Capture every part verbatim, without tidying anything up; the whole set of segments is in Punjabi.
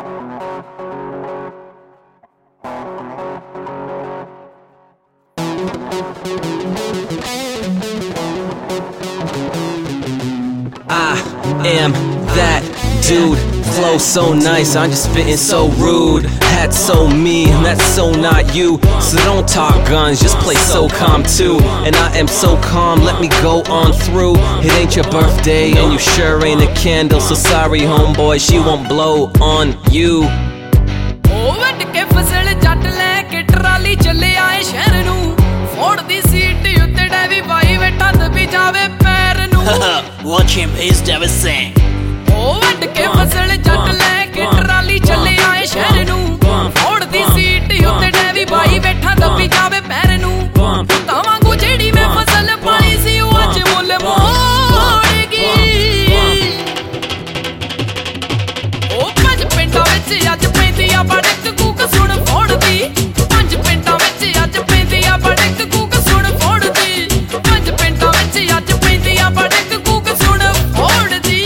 I am that dude, flow so nice, I'm just spitting so rude. That's so me, that's so not you. So don't talk guns, just play so calm too. And I am so calm, let me go on through. It ain't your birthday and you sure ain't a candle, so sorry homeboy, she won't blow on you. Oh, ਵੱਟ ਕੇ ਫਸਲ ਜੱਟ ਲੈ ਕੇ ਟਰਾਲੀ ਚੱਲੇ ਆਏ ਸ਼ਹਿਰ ਨੂੰ ਫੋੜ ਦੀ ਸੀਟ ਉੱਤੇ ਡੈਵੀ ਬਾਈ ਬੈਠਾ ਦਬੀ ਜਾਵੇ ਪੈਰ ਨੂੰ Watch him, he's devastating. Oh, ਵੱਟ ਕੇ ਫਸਲ ਜੱਟ ਲੈ ਕੇ ਟਰਾਲੀ ਚੱਲੇ ਆਏ ਸ਼ਹਿਰ ਨੂੰ ਫੋੜ ਦੀ ਸੀਟ ਉੱਤੇ ਡੈਵੀ ਬਾਈ ਬੈਠਾ ਦਬੀ ਜਾਵੇ ਪੈਰ ਨੂੰ ਤਾਂ ਵਾਂਗੂ ਜਿਹੜੀ ਮੈਂ ਫਸਲ ਪਾਈ ਸੀ ਉਹ ਅੱਜ ਮੁੱਲ ਮੋੜੇਗੀ ਉਹ ਪੰਜ ਪਿੰਡਾਂ ਵਿੱਚ ਅੱਜ ਪੈਂਦੀ ਆ ਬੜਕ ਕੂਕ ਸੁਣ ਫੋੜਦੀ ਪੰਜ ਪਿੰਡਾਂ ਵਿੱਚ ਅੱਜ ਪੈਂਦੀ ਆ ਬੜਕ ਕੂਕ ਸੁਣ ਫੋੜਦੀ ਪੰਜ ਪਿੰਡਾਂ ਵਿੱਚ ਅੱਜ ਪੈਂਦੀ ਆ ਬੜਕ ਕੂਕ ਸੁਣ ਫੋੜਦੀ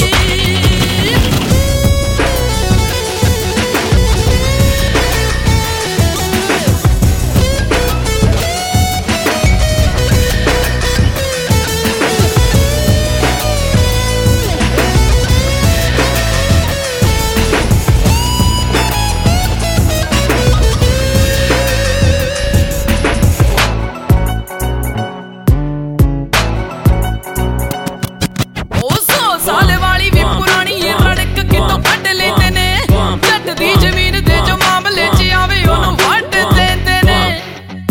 ਸਾਲ ਵਾਲੀ ਵੀ ਪੁਰਾਣੀ ਏ ਰੜਕ ਕਿਤੋਂ ਕੱਢ ਲੈਂਦੇ ਨੇ ਜੱਟ ਦੀ ਜ਼ਮੀਨ ਦੇ ਜੋ ਮਾਮਲੇ 'ਚ ਆਵੇ ਉਹਨੂੰ ਵੱਢ ਦਿੰਦੇ ਨੇ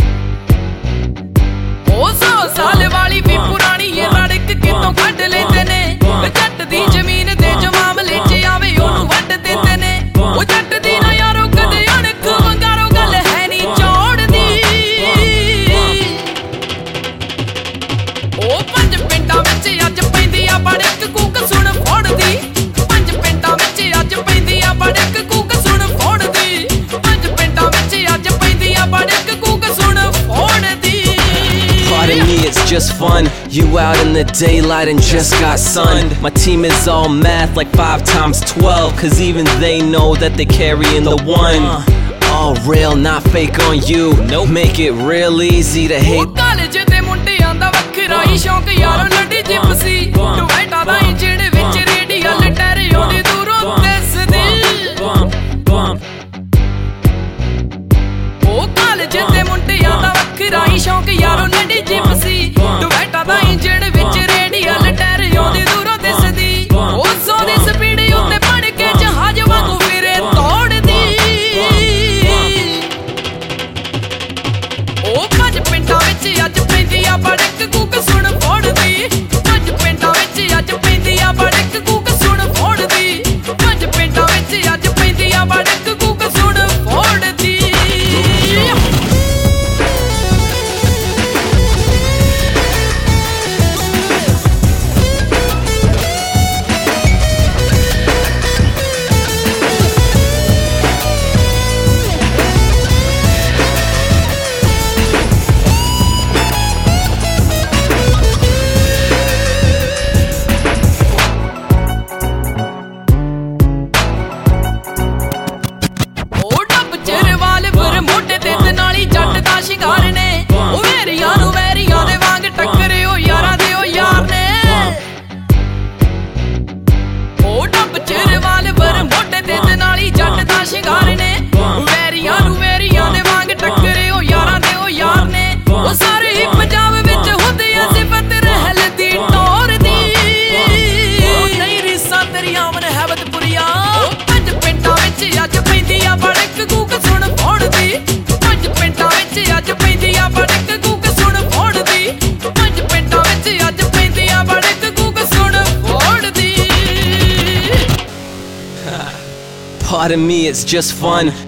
ਉਹ ਸੌ ਸਾਲ ਵਾਲੀ ਵੀ ਪੁਰਾਣੀ ਏ ਰੜਕ ਕਿਤੋਂ ਕੱਢ ਲੈਂਦੇ ਨੇ ਜੱਟ ਦੀ ਜ਼ਮੀਨ ਦੇ ਜੋ ਮਾਮਲੇ 'ਚ ਆਵੇ ਉਹਨੂੰ ਵੱਢ ਦਿੰਦੇ ਨੇ ਉਹ ਜੱਟ ਦੀ ਨਾ ਯਾਰੋ ਕਦੇ ਅਣਖ ਵੰਗਾਰੋ ਗੱਲ ਹੈ ਨੀ ਚੋੜਦੀ ਉਹ ਪੰਜ ਪਿੰਡਾਂ ਵਿੱਚ ਅੱਜ ਪੈਂਦੀ ਆ ਬੜਕ ਕੂਕ ਸੁਣ ਫੋੜਦੀ ਪੰਜ ਪਿੰਡਾਂ ਵਿੱਚ ਅੱਜ ਪੈਂਦੀ ਆ ਬੜਕ ਕੂਕ ਸੁਣ ਫੋੜਦੀ ਪੰਜ ਪਿੰਡਾਂ ਵਿੱਚ ਅੱਜ ਪੈਂਦੀ ਆ ਬੜਕ ਕੂਕ ਸੁਣ ਫੋੜਦੀ Pardon me, it's just fun. You out in the daylight and just got sunned. My team is all math like five times twelve, cause even they know that they carrying the one. All real, not fake on you. Nope. Make it real easy to hate. College ਦੇ ਮੁੰਡਿਆਂ ਦਾ ਵੱਖਰਾ ਹੀ ਸ਼ੌਂਕ ਯਾਰੋ ਲੱਡੀ ਜਿਪਸੀ ਟੋਇਟਾ ਦਾ ਇੰਜਣ ਵਿੱਚ ਰੇਡੀਅਲ ਟੈਰ ਉਹਦੀ ਦੂਰੋਂ ਦਿਸਦੀ ਉਹ ਕਾਲਜ ਦੇ ਮੁੰਡਿਆਂ ਦਾ ਵੱਖਰਾ ਹੀ ਸ਼ੌਂਕ ਯਾਰੋ ਲੱਡੀ ਜਿਪਸੀ ਟੋਇਟਾ ਦਾ ਇੰਜਣ ਵਿੱਚ ਰੇਡੀਅਲ ਟੈਰ ਉਹਦੀ ਦੂਰੋਂ ਦਿਸਦੀ ਉਹ ਸੌ ਦੀ ਸਪੀਡ ਉੱਤੇ ਪੜ ਕੇ ਜਹਾਜ਼ ਵਾਂਗੂ ਫਿਰੇ ਤੋੜਦੀ ਉਹ ਪੰਜ ਪਿੰਡਾਂ ਵਿੱਚ ਅੱਜ ਪੈਂਦੀ ਆ ਬੜਕ ਕੂਕ ਸੁਣ ਫੋੜਦੀ ਪੰਜ ਪਿੰਡਾਂ ਵਿੱਚ ਅੱਜ ਪੈਂਦੀ ਆ ਬੜਕ ਕੂਕ ਸੁਣ ਫੋੜਦੀ ਪੰਜ ਪਿੰਡਾਂ ਵਿੱਚ ਅੱਜ ਪੈਂਦੀ ਆ ਬੜਕ ਕੂਕ ਸੁਣ ਫੋੜਦੀ ਸ਼ਿੰਗਾਰ ਨੇ ਉਹ ਵੈਰੀਆਂ ਨੂੰ ਵੈਰੀਆਂ ਦੇ ਵਾਂਗ ਟੱਕਰੇ ਉਹ ਯਾਰਾਂ ਦੇ ਉਹ ਯਾਰ ਨੇ ਉਹ ਡੱਬ ਚਿਰ ਵਾਲ ਵਰ ਮੋਢੇ ਤੇ ਨਾਲੀ ਜੱਟ ਦਾ ਸ਼ਿੰਗਾਰ ਨੇ ਵੈਰੀਆਂ ਨੂੰ ਵੈਰੀਆਂ ਦੇ ਵਾਂਗ ਟੱਕਰੇ ਉਹ ਯਾਰਾਂ ਦੇ ਉਹ ਯਾਰ ਨੇ ਉਹ ਸਾਰੇ ਹੀ ਪੰਜਾਬ ਵਿੱਚ ਹੁੰਦੇ ਆ ਸਿਫਤ ਰਹਿਲ ਦੀ ਟੋਰ ਦੀ ਨਹੀਂ ਰੀਸਾਂ ਤੇਰੀਆਂ ਮਨ ਹੈਬਤ ਪੁਰੀਆ ਪੰਜ ਪਿੰਡਾਂ ਵਿੱਚ ਅੱਜ ਪੈਂਦੀ ਆ ਬੜਕ ਕੂਕ ਸੁਣ ਫੋੜਦੀ ਪੰਜ ਪਿੰਡਾਂ ਵਿੱਚ ਅੱਜ ਪੈਂਦੀ ਆ ਬੜਕ ਕੂਕ ਸੁਣ ਫੋੜਦੀ ਪੰਜ ਪਿੰਡਾਂ ਵਿੱਚ ਅੱਜ ਪੈਂਦੀ ਆ ਬੜਕ ਕੂਕ ਸੁਣ ਫੋੜਦੀ Pardon me, it's just fun.